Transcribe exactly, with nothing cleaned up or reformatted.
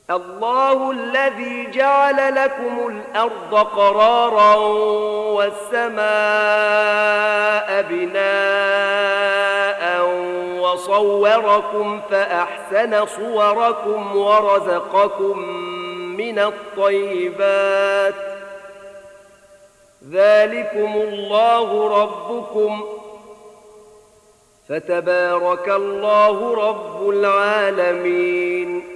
الله الذي جعل لكم الأرض قرارا والسماء بناء وصوركم فأحسن صوركم ورزقكم من الطيبات ذلكم الله ربكم فتبارك الله رب العالمين